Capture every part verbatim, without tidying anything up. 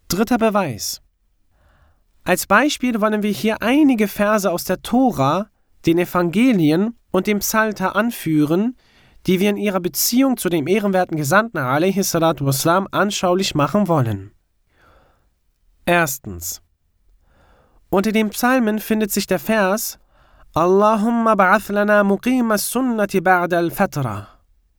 Dritter Beweis. Als Beispiel wollen wir hier einige Verse aus der Tora, den Evangelien und dem Psalter anführen, die wir in ihrer Beziehung zu dem ehrenwerten Gesandten alaihi salatu wassalam anschaulich machen wollen. Erstens. Unter den Psalmen findet sich der Vers Allahumma ba'ath lana muqima as-sunnati ba'da al-fatra.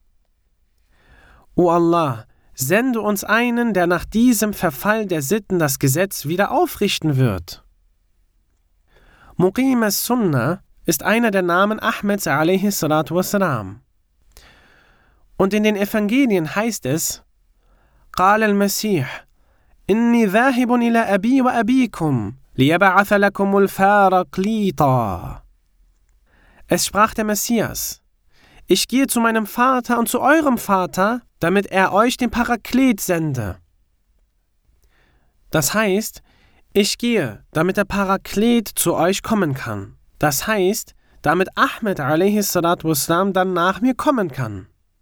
O Allah, sende uns einen, der nach diesem Verfall der Sitten das Gesetz wieder aufrichten wird. Muqim as-Sunnah ist einer der Namen Ahmeds alaihi salatu wassalam. Und in den Evangelien heißt es, قال المسيح إني ذاهب إلى أبي وأبيكم ليبعث لكم الفارقليطا. Es sprach der Messias, ich gehe zu meinem Vater und zu eurem Vater, damit er euch den Paraklet sende. Das heißt, ich gehe, damit der Paraklet zu euch kommen kann. Das heißt, damit Ahmed alaihi salatu wassalam dann nach mir kommen kann.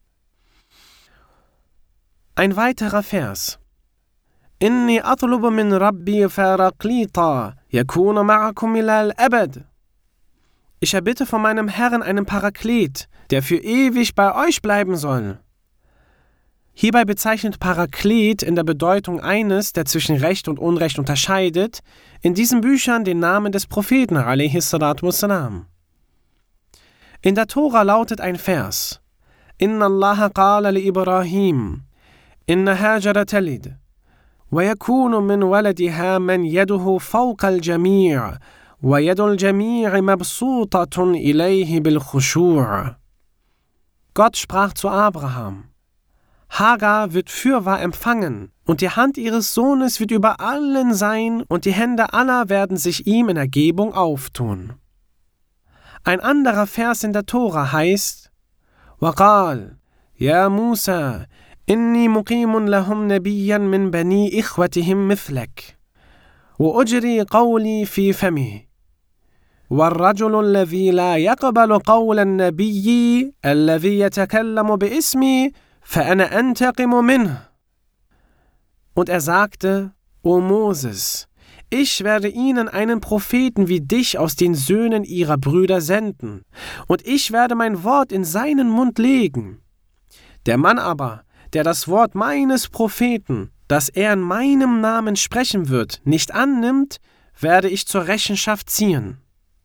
Ein weiterer Vers. Inni atlubu min Rabbi Faraklita yakuna ma'akum ila al-abad. Ich erbitte von meinem Herrn einen Paraklet, der für ewig bei euch bleiben soll. Hierbei bezeichnet Paraklet in der Bedeutung eines, der zwischen Recht und Unrecht unterscheidet, in diesen Büchern den Namen des Propheten alaihi salatu wassalam. In der Tora lautet ein Vers: Inna Allah qala li Ibrahim Inna Hajara talid wa yakunu min waladiha man yaduhu fawqa al-jami' wa yadu al-jami' mabsutatun ilayhi bil khushu'. Gott sprach zu Abraham: Hagar wird fürwahr empfangen, und die Hand ihres Sohnes wird über allen sein, und die Hände aller werden sich ihm in Ergebung auftun. Ein anderer Vers in der Tora heißt: Waqal, ya Musa, inni muqimun lahum nabiyyan min bani ikhwatihim mithlak, wa ujri qawli fi fami. والرجل الذي لا يقبل قول النبي الذي يتكلم باسمي فأنا أنتقم منه. Und er sagte: O Moses, ich werde ihnen einen Propheten wie dich aus den Söhnen ihrer Brüder senden, und ich werde mein Wort in seinen Mund legen. Der Mann aber, der das Wort meines Propheten, das er in meinem Namen sprechen wird, nicht annimmt, werde ich zur Rechenschaft ziehen.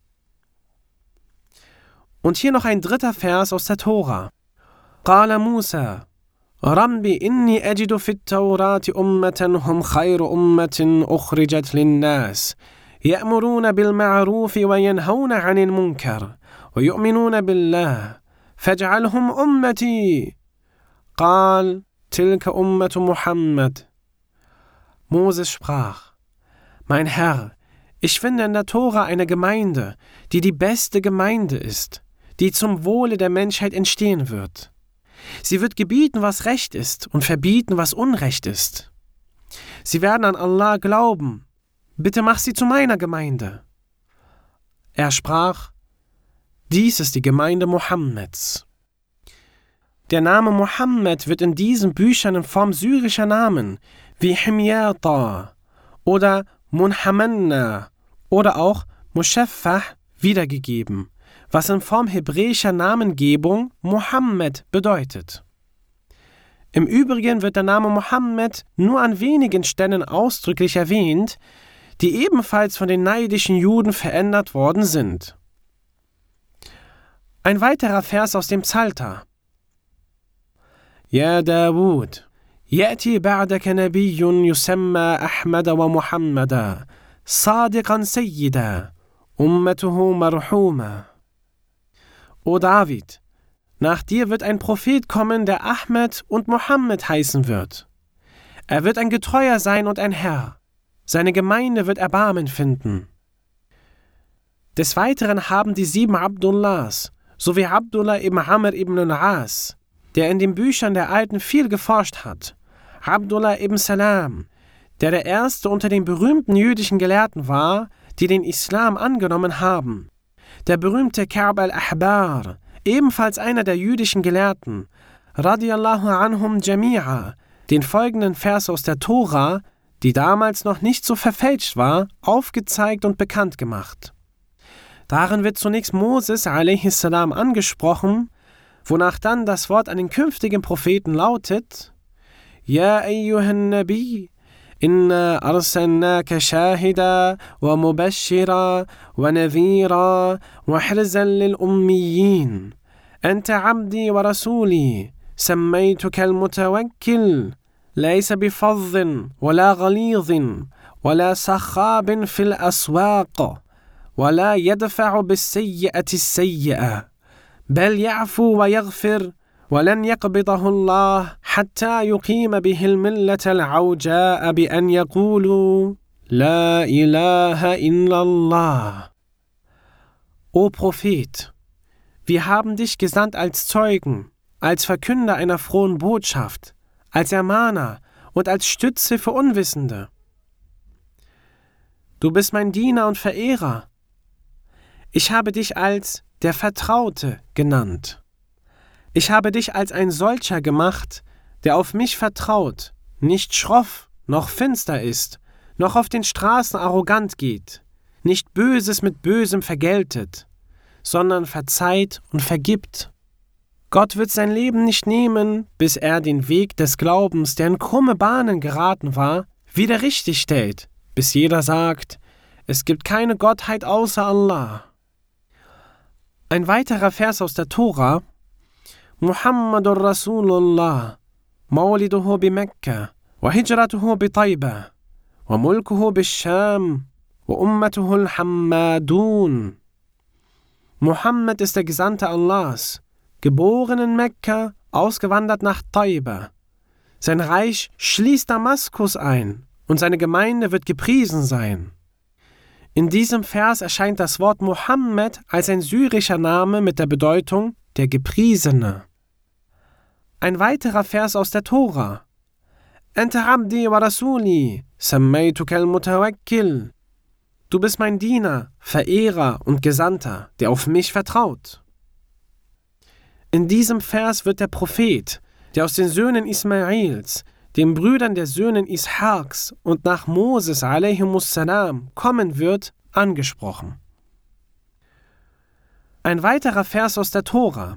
Und hier noch ein dritter Vers aus der Tora. قال موسى ربي إني أجد في التوراة أمة هم خير أمة أخرجت للناس يأمرون بالمعروف وينهون عن المنكر ويؤمنون بالله فاجعلهم أمتي. قال تلك أمة محمد. Moses sprach: Mein Herr, ich finde in der Tora eine Gemeinde, die die beste Gemeinde ist, die zum Wohle der Menschheit entstehen wird. Sie wird gebieten, was Recht ist, und verbieten, was Unrecht ist. Sie werden an Allah glauben. Bitte mach sie zu meiner Gemeinde. Er sprach: Dies ist die Gemeinde Mohammeds. Der Name Mohammed wird in diesen Büchern in Form syrischer Namen wie Himyata oder Munhamanna oder auch Mushaffah wiedergegeben, was in Form hebräischer Namengebung Mohammed bedeutet. Im Übrigen wird der Name Mohammed nur an wenigen Stellen ausdrücklich erwähnt, die ebenfalls von den neidischen Juden verändert worden sind. Ein weiterer Vers aus dem Psalter. Ja Dawud, يأتي بعدك نبي يسمى أحمد ومحمدا صادقا سيدا أمته مرحومة. O David, nach dir wird ein Prophet kommen, der Ahmed und Mohammed heißen wird. Er wird ein Getreuer sein und ein Herr. Seine Gemeinde wird Erbarmen finden. Des Weiteren haben die sieben Abdullahs, sowie Abdullah ibn Amr ibn al-As, der in den Büchern der Alten viel geforscht hat, Abdullah ibn Salam, der der erste unter den berühmten jüdischen Gelehrten war, die den Islam angenommen haben, der berühmte Ka'b al-Ahbar, ebenfalls einer der jüdischen Gelehrten, radiyallahu anhum jami'a, den folgenden Vers aus der Tora, die damals noch nicht so verfälscht war, aufgezeigt und bekannt gemacht. Darin wird zunächst Moses a.s. angesprochen, wonach dann das Wort an den künftigen Propheten lautet: Ja ayyuhan Nabi, inna arsalnaka shahida wa mubashshira wa nadhira wa hirzan lil ummiyin. Anta abdi wa rasuli, sammaytuka al-mutawakkil, laysa bifadhin wa la ghalidhin wa la sakhabin fil aswaq wa la yadfa'u bis-sayyi'ati as-sayyi'a, bal ya'fu wa yaghfir ولن يقبضه الله حتى يقيم به الملة العوجاء بأن يقولوا لا إله إلا الله. O Prophet, wir haben dich gesandt als Zeugen, als Verkünder einer frohen Botschaft, als Ermahner und als Stütze für Unwissende. Du bist mein Diener und Verehrer. Ich habe dich als der Vertraute genannt. Ich habe dich als ein solcher gemacht, der auf mich vertraut, nicht schroff noch finster ist, noch auf den Straßen arrogant geht, nicht Böses mit Bösem vergeltet, sondern verzeiht und vergibt. Gott wird sein Leben nicht nehmen, bis er den Weg des Glaubens, der in krumme Bahnen geraten war, wieder richtig stellt, bis jeder sagt, es gibt keine Gottheit außer Allah. Ein weiterer Vers aus der Tora: Muhammadur Rasulullah, Mawliduhu bi Mekka, wa hijratuhu bi Taiba, wa mulkuhu bi Sham, wa ummatuhu al-Hammadun. Muhammad ist der Gesandte Allahs, geboren in Mekka, ausgewandert nach Taiba. Sein Reich schließt Damaskus ein und seine Gemeinde wird gepriesen sein. In diesem Vers erscheint das Wort Muhammad als ein syrischer Name mit der Bedeutung der Gepriesene. Ein weiterer Vers aus der Tora: Anta abdi wa rasuli, sammaytuka al-mutawakkil. Du bist mein Diener, Verehrer und Gesandter, der auf mich vertraut. In diesem Vers wird der Prophet, der aus den Söhnen Ismails, den Brüdern der Söhnen Ishaks und nach Moses a.s. kommen wird, angesprochen. Ein weiterer Vers aus der Tora: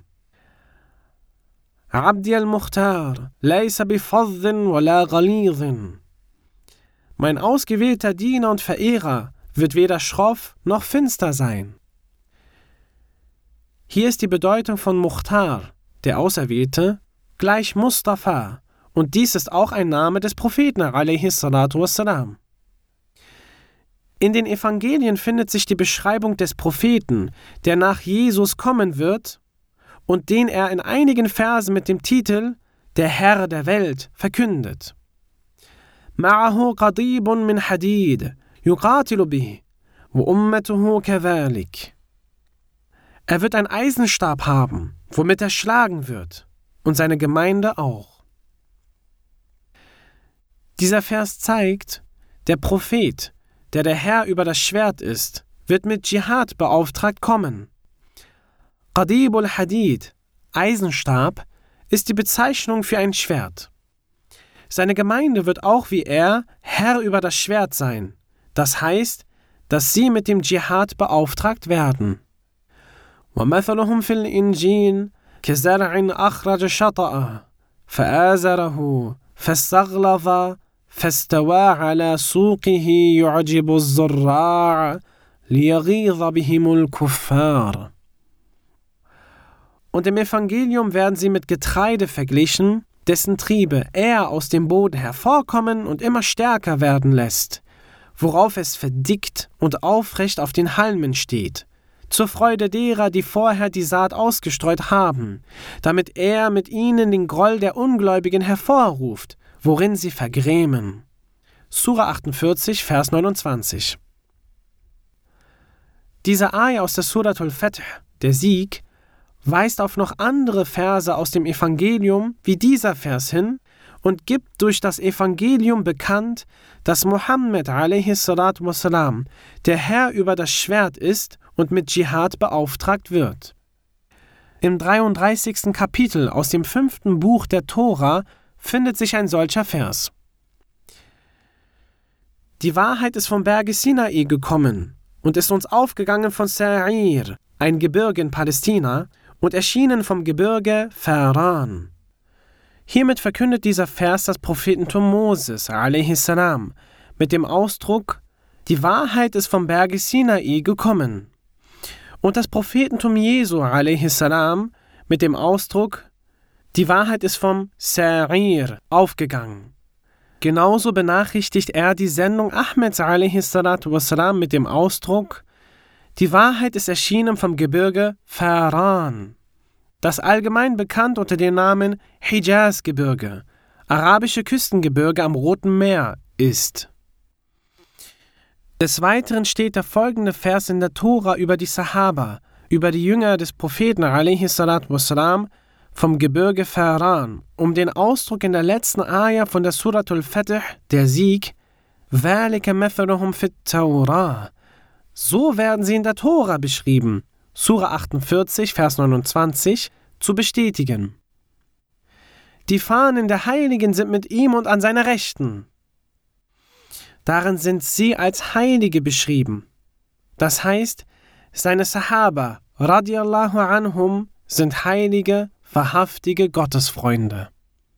Abdi al-Mukhtar, laysa bifadhin wa la ghalidhin. Mein ausgewählter Diener und Verehrer wird weder schroff noch finster sein. Hier ist die Bedeutung von Mukhtar, der Auserwählte, gleich Mustafa, und dies ist auch ein Name des Propheten a.s. In den Evangelien findet sich die Beschreibung des Propheten, der nach Jesus kommen wird und den er in einigen Versen mit dem Titel Der Herr der Welt verkündet. Ma'ahu qadibun min hadid, yuqatilu bihi, wa ummatuhu kadhalik. Er wird einen Eisenstab haben, womit er schlagen wird, und seine Gemeinde auch. Dieser Vers zeigt, der Prophet, der der Herr über das Schwert ist, wird mit Dschihad beauftragt kommen. Qadibul Hadid, Eisenstab, ist die Bezeichnung für ein Schwert. Seine Gemeinde wird auch wie er Herr über das Schwert sein. Das heißt, dass sie mit dem Dschihad beauftragt werden. وَمَثَلُهُمْ فِي الْإِنْجِيلِ كَزَرْعٍ أَخْرَجَ شَطَأَهُ فَآزَرَهُ فَاسْتَغْلَظَ فَاسْتَوَى عَلَى سُوقِهِ يُعْجِبُ الزُّرَّاعَ لِيَغِيظَ بِهِمُ الْكُفَّارَ. Und im Evangelium werden sie mit Getreide verglichen, dessen Triebe er aus dem Boden hervorkommen und immer stärker werden lässt, worauf es verdickt und aufrecht auf den Halmen steht, zur Freude derer, die vorher die Saat ausgestreut haben, damit er mit ihnen den Groll der Ungläubigen hervorruft, worin sie vergrämen. Sura achtundvierzig, Vers neunundzwanzig. Diese Ayah aus der Suratul Fath, der Sieg, weist auf noch andere Verse aus dem Evangelium wie dieser Vers hin und gibt durch das Evangelium bekannt, dass Muhammad a.s. der Herr über das Schwert ist und mit Dschihad beauftragt wird. Im dreiunddreißigsten Kapitel aus dem fünften Buch der Tora findet sich ein solcher Vers. Die Wahrheit ist vom Berge Sinai gekommen und ist uns aufgegangen von Sa'ir, ein Gebirge in Palästina, und erschienen vom Gebirge Faran. Hiermit verkündet dieser Vers das Prophetentum Moses, alaihi salam, mit dem Ausdruck, die Wahrheit ist vom Berge Sinai gekommen. Und das Prophetentum Jesu, alaihi salam, mit dem Ausdruck, die Wahrheit ist vom Sa'ir aufgegangen. Genauso benachrichtigt er die Sendung Ahmeds, alaihi salatu wassalam, mit dem Ausdruck, die Wahrheit ist erschienen vom Gebirge Faran, das allgemein bekannt unter dem Namen Hijaz-Gebirge, arabische Küstengebirge am Roten Meer, ist. Des Weiteren steht der folgende Vers in der Tora über die Sahaba, über die Jünger des Propheten alaihi salatu wassalam, vom Gebirge Faran, um den Ausdruck in der letzten Ayah von der Suratul Fatih, der Sieg, ذَلِكَ مَثَلُهُمْ فِي التَّوْرَاةِ, so werden sie in der Tora beschrieben, Sura achtundvierzig, Vers neunundzwanzig, zu bestätigen. Die Fahnen der Heiligen sind mit ihm und an seiner Rechten. Darin sind sie als Heilige beschrieben. Das heißt, seine Sahaba, radiallahu anhum, sind heilige, wahrhaftige Gottesfreunde.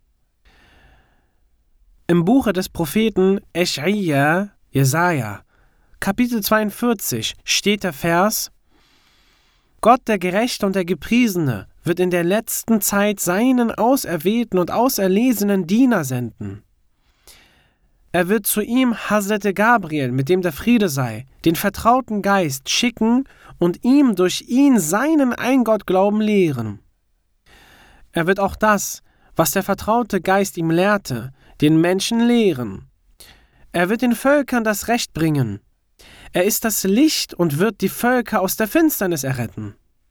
Im Buche des Propheten Esch'ija, Jesaja, Kapitel zweiundvierzig, steht der Vers: Gott, der Gerechte und der Gepriesene, wird in der letzten Zeit seinen auserwählten und auserlesenen Diener senden. Er wird zu ihm Hazrete Gabriel, mit dem der Friede sei, den vertrauten Geist schicken und ihm durch ihn seinen Eingottglauben lehren. Er wird auch das, was der vertraute Geist ihm lehrte, den Menschen lehren. Er wird den Völkern das Recht bringen. Er ist das Licht und wird die Völker aus der Finsternis erretten.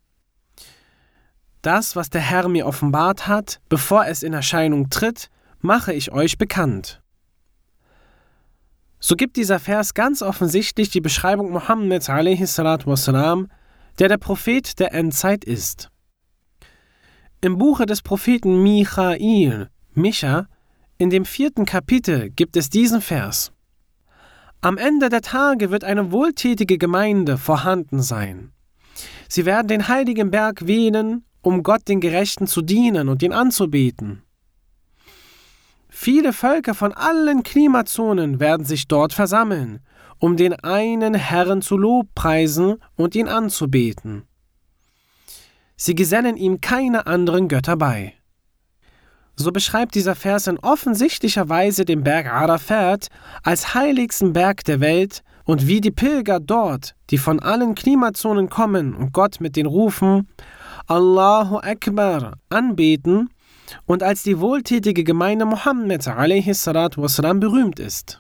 Das, was der Herr mir offenbart hat, bevor es in Erscheinung tritt, mache ich euch bekannt. So gibt dieser Vers ganz offensichtlich die Beschreibung Mohammeds alaihi salatu wassalam, der der Prophet der Endzeit ist. Im Buche des Propheten Michail, Micha, in dem vierten Kapitel gibt es diesen Vers: Am Ende der Tage wird eine wohltätige Gemeinde vorhanden sein. Sie werden den heiligen Berg wählen, um Gott den Gerechten zu dienen und ihn anzubeten. Viele Völker von allen Klimazonen werden sich dort versammeln, um den einen Herrn zu lobpreisen und ihn anzubeten. Sie gesellen ihm keine anderen Götter bei. So beschreibt dieser Vers in offensichtlicher Weise den Berg Arafat als heiligsten Berg der Welt und wie die Pilger dort, die von allen Klimazonen kommen und Gott mit den Rufen Allahu Akbar anbeten und als die wohltätige Gemeinde Mohammed alaihi salatu wassalam berühmt ist.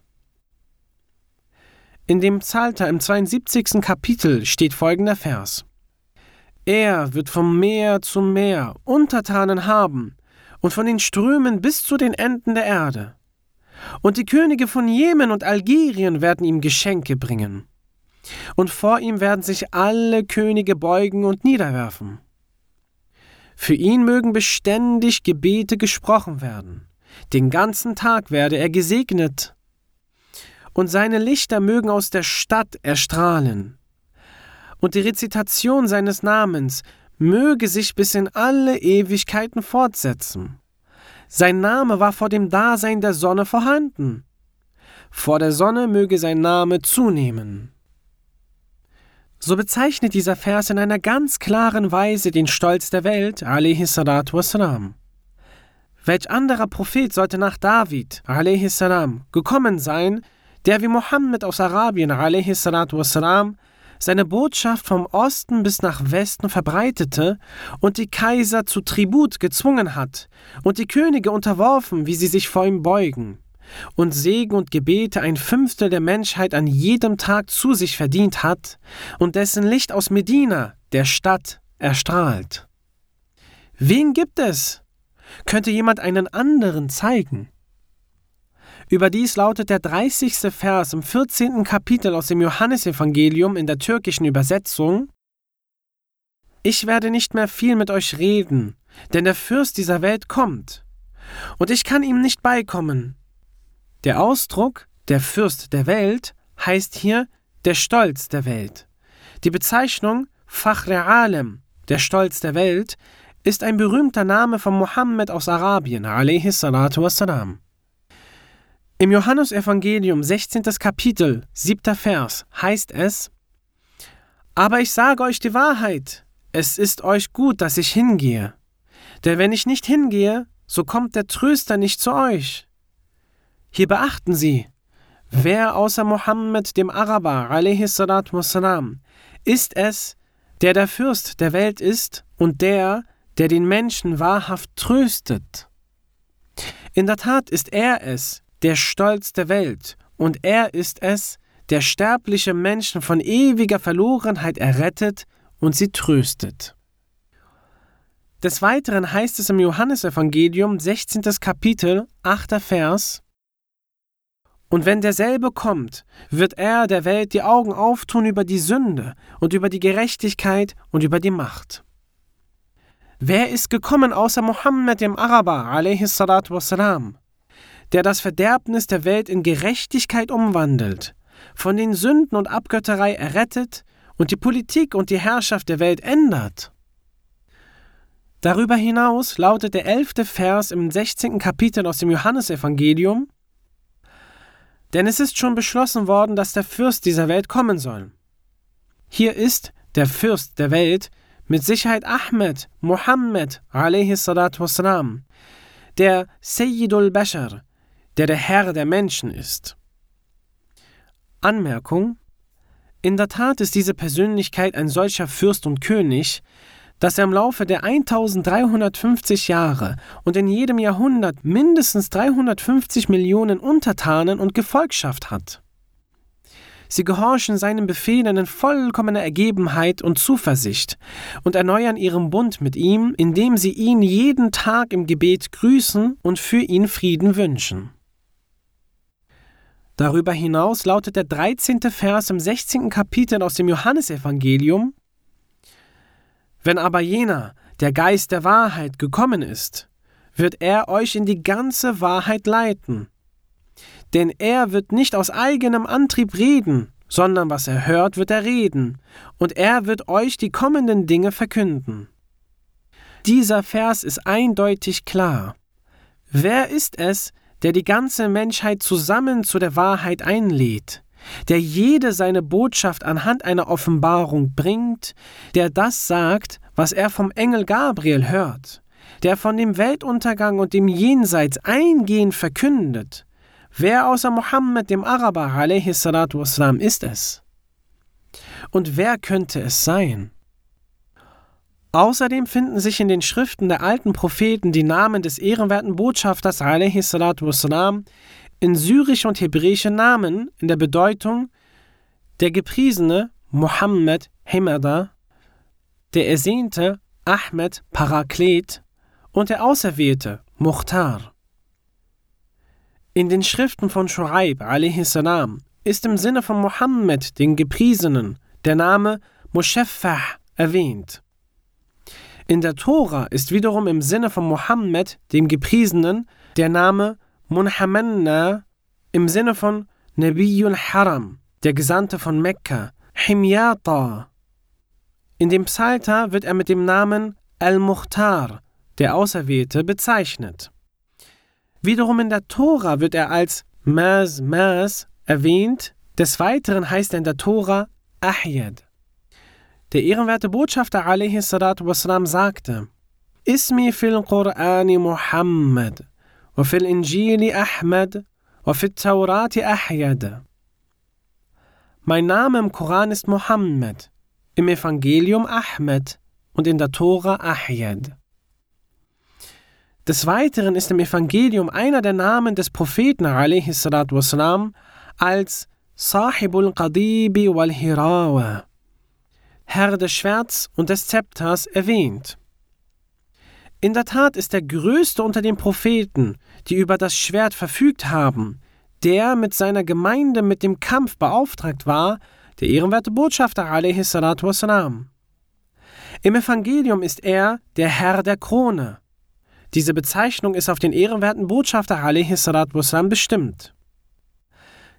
In dem Psalter im zweiundsiebzigsten Kapitel steht folgender Vers: Er wird vom Meer zum Meer Untertanen haben und von den Strömen bis zu den Enden der Erde. Und die Könige von Jemen und Algerien werden ihm Geschenke bringen. Und vor ihm werden sich alle Könige beugen und niederwerfen. Für ihn mögen beständig Gebete gesprochen werden. Den ganzen Tag werde er gesegnet. Und seine Lichter mögen aus der Stadt erstrahlen. Und die Rezitation seines Namens möge sich bis in alle Ewigkeiten fortsetzen. Sein Name war vor dem Dasein der Sonne vorhanden. Vor der Sonne möge sein Name zunehmen. So bezeichnet dieser Vers in einer ganz klaren Weise den Stolz der Welt, alaihi salatu wassalam. Welch anderer Prophet sollte nach David, alaihi salam, gekommen sein, der wie Mohammed aus Arabien, alaihi salatu wassalam, seine Botschaft vom Osten bis nach Westen verbreitete und die Kaiser zu Tribut gezwungen hat und die Könige unterworfen, wie sie sich vor ihm beugen, und Segen und Gebete ein Fünftel der Menschheit an jedem Tag zu sich verdient hat und dessen Licht aus Medina, der Stadt, erstrahlt. Wen gibt es? Könnte jemand einen anderen zeigen? Überdies lautet der dreißigste Vers im vierzehnten Kapitel aus dem Johannesevangelium in der türkischen Übersetzung: Ich werde nicht mehr viel mit euch reden, denn der Fürst dieser Welt kommt, und ich kann ihm nicht beikommen. Der Ausdruck, der Fürst der Welt, heißt hier der Stolz der Welt. Die Bezeichnung Fakhr Alem, der Stolz der Welt, ist ein berühmter Name von Mohammed aus Arabien, alaihi salatu wassalam. Im Johannesevangelium, sechzehntes Kapitel, siebter Vers, heißt es: Aber ich sage euch die Wahrheit, es ist euch gut, dass ich hingehe. Denn wenn ich nicht hingehe, so kommt der Tröster nicht zu euch. Hier beachten Sie, wer außer Mohammed, dem Araber, alaihi salatu wassalam, ist es, der der Fürst der Welt ist und der, der den Menschen wahrhaft tröstet. In der Tat ist er es, der Stolz der Welt, und er ist es, der sterbliche Menschen von ewiger Verlorenheit errettet und sie tröstet. Des Weiteren heißt es im Johannesevangelium, sechzehntes Kapitel, achter Vers: Und wenn derselbe kommt, wird er der Welt die Augen auftun über die Sünde und über die Gerechtigkeit und über die Macht. Wer ist gekommen außer Mohammed, dem Araber, alaihi salatu wassalam, der das Verderbnis der Welt in Gerechtigkeit umwandelt, von den Sünden und Abgötterei errettet und die Politik und die Herrschaft der Welt ändert? Darüber hinaus lautet der elfte Vers im sechzehnten Kapitel aus dem Johannesevangelium: Denn es ist schon beschlossen worden, dass der Fürst dieser Welt kommen soll. Hier ist der Fürst der Welt mit Sicherheit Ahmed, Mohammed, alaihi salatu wassalam, der Sayyidul Bashar, der der Herr der Menschen ist. Anmerkung: In der Tat ist diese Persönlichkeit ein solcher Fürst und König, dass er im Laufe der eintausenddreihundertfünfzig Jahre und in jedem Jahrhundert mindestens dreihundertfünfzig Millionen Untertanen und Gefolgschaft hat. Sie gehorchen seinen Befehlen in vollkommener Ergebenheit und Zuversicht und erneuern ihren Bund mit ihm, indem sie ihn jeden Tag im Gebet grüßen und für ihn Frieden wünschen. Darüber hinaus lautet der dreizehnte Vers im sechzehnten Kapitel aus dem Johannesevangelium: Wenn aber jener, der Geist der Wahrheit, gekommen ist, wird er euch in die ganze Wahrheit leiten. Denn er wird nicht aus eigenem Antrieb reden, sondern was er hört, wird er reden, und er wird euch die kommenden Dinge verkünden. Dieser Vers ist eindeutig klar. Wer ist es, der die ganze Menschheit zusammen zu der Wahrheit einlädt, der jede seine Botschaft anhand einer Offenbarung bringt, der das sagt, was er vom Engel Gabriel hört, der von dem Weltuntergang und dem Jenseits eingehend verkündet? Wer außer Mohammed, dem Araber, alaihi salatu wassalam, ist es? Und wer könnte es sein? Außerdem finden sich in den Schriften der alten Propheten die Namen des ehrenwerten Botschafters, alaihi salatu wassalam, in syrische und hebräische Namen in der Bedeutung der gepriesene Mohammed Hemada, der ersehnte Ahmed Paraklet und der Auserwählte Mukhtar. In den Schriften von Schuaib alaihi salam ist im Sinne von Mohammed, den Gepriesenen, der Name Mushaffah erwähnt. In der Tora ist wiederum im Sinne von Mohammed, dem Gepriesenen, der Name Munhamanna im Sinne von Nabiyul Haram, der Gesandte von Mekka, Himyata. In dem Psalter wird er mit dem Namen Al-Mukhtar, der Auserwählte, bezeichnet. Wiederum in der Tora wird er als Maz Maz erwähnt, des Weiteren heißt er in der Tora Ahyad. Der ehrenwerte Botschafter alaihi salatu wassalam sagte: Ismi fil Qur'ani Muhammad, wa fil Injili Ahmad, wa fil Taurati Ahyad. Mein Name im Koran ist Mohammed, im Evangelium Ahmed und in der Tora Ahyad. Des Weiteren ist im Evangelium einer der Namen des Propheten alaihi salatu wassalam als Sahibul Qadibi wal Hirawa, Herr des Schwerts und des Zepters, erwähnt. In der Tat ist der Größte unter den Propheten, die über das Schwert verfügt haben, der mit seiner Gemeinde mit dem Kampf beauftragt war, der ehrenwerte Botschafter alaihi salatu wassalam. Im Evangelium ist er der Herr der Krone. Diese Bezeichnung ist auf den ehrenwerten Botschafter alaihi salatu wassalam bestimmt.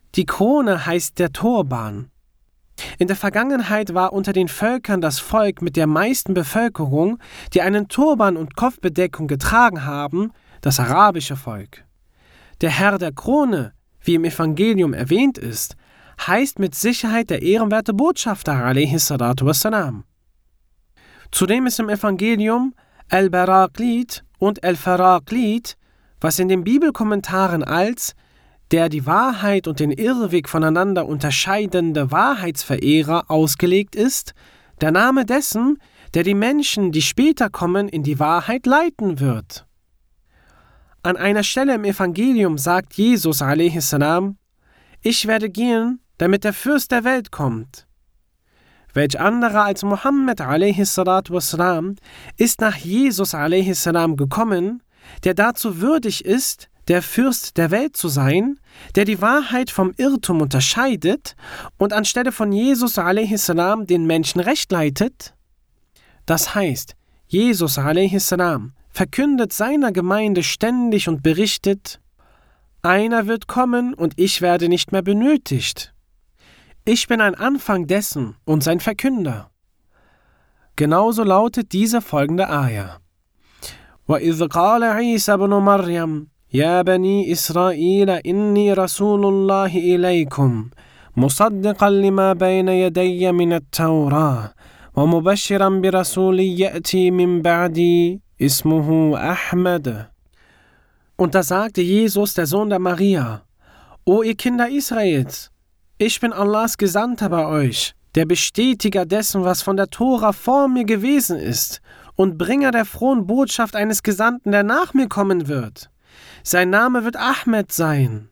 Die Krone heißt der Turban. In der Vergangenheit war unter den Völkern das Volk mit der meisten Bevölkerung, die einen Turban und Kopfbedeckung getragen haben, das arabische Volk. Der Herr der Krone, wie im Evangelium erwähnt ist, heißt mit Sicherheit der ehrenwerte Botschafter alaihi salatu wassalam. Zudem ist im Evangelium El-Baraklit und El-Faraklit, was in den Bibelkommentaren als der die Wahrheit und den Irrweg voneinander unterscheidende Wahrheitsverehrer ausgelegt ist, der Name dessen, der die Menschen, die später kommen, in die Wahrheit leiten wird. An einer Stelle im Evangelium sagt Jesus alaihi salam: Ich werde gehen, damit der Fürst der Welt kommt. Welch anderer als Muhammad alaihi salatu wassalam ist nach Jesus alaihi salam gekommen, der dazu würdig ist, der Fürst der Welt zu sein, der die Wahrheit vom Irrtum unterscheidet und anstelle von Jesus alaihi salam den Menschen recht leitet? Das heißt, Jesus alaihi salam verkündet seiner Gemeinde ständig und berichtet: Einer wird kommen und ich werde nicht mehr benötigt. Ich bin ein Anfang dessen und sein Verkünder. Genauso lautet diese folgende Ayah: وَإِذْ قَالَ عِيسَى بْنُ مَرْيَمَ يَا بَنِي إِسْرَائِيلَ إِنِّي رَسُولُ اللَّهِ إِلَيْكُمْ مُصَدِّقًا لِمَا بَيْنَ يَدَيَّ مِنَ التَّوْرَاةِ وَمُبَشِّرًا بِرَسُولٍ يَأْتِي مِنْ بَعْدِي اسمه أحمد. Und da sagte Jesus, der Sohn der Maria: O ihr Kinder Israels, ich bin Allahs Gesandter bei euch, der Bestätiger dessen, was von der Tora vor mir gewesen ist, und Bringer der frohen Botschaft eines Gesandten, der nach mir kommen wird. Sein Name wird Ahmed sein.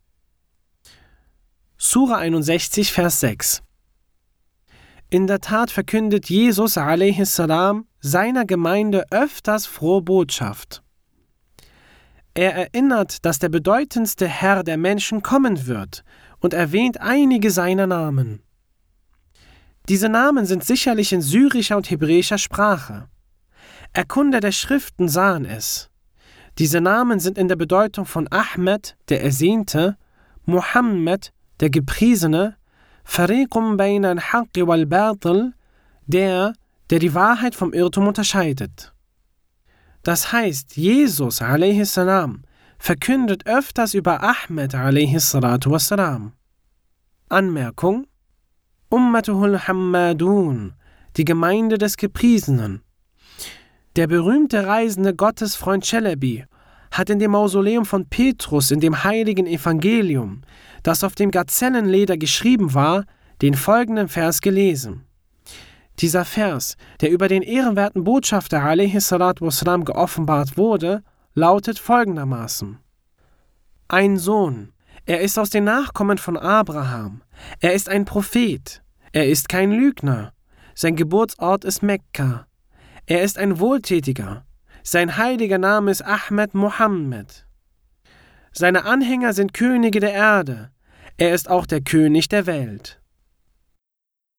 Sura einundsechzig, Vers sechs. In der Tat verkündet Jesus alaihi salam seiner Gemeinde öfters frohe Botschaft. Er erinnert, dass der bedeutendste Herr der Menschen kommen wird und erwähnt einige seiner Namen. Diese Namen sind sicherlich in syrischer und hebräischer Sprache. Erkunder der Schriften sahen es. Diese Namen sind in der Bedeutung von Ahmed, der Ersehnte, Muhammad, der Gepriesene, Fariqum bayna al-Haqqi wal-Batil, der, der die Wahrheit vom Irrtum unterscheidet. Das heißt, Jesus alaihi salam verkündet öfters über Ahmed alaihi salatu wassalam. Anmerkung: Ummatuhul Hammadun, die Gemeinde des Gepriesenen. Der berühmte reisende Gottesfreund Chelebi hat in dem Mausoleum von Petrus in dem heiligen Evangelium, das auf dem Gazellenleder geschrieben war, den folgenden Vers gelesen. Dieser Vers, der über den ehrenwerten Botschafter alaihi salatu wassalam geoffenbart wurde, lautet folgendermaßen: Ein Sohn, er ist aus den Nachkommen von Abraham, er ist ein Prophet, er ist kein Lügner, sein Geburtsort ist Mekka, er ist ein Wohltätiger, sein heiliger Name ist Ahmed Muhammad. Seine Anhänger sind Könige der Erde, er ist auch der König der Welt.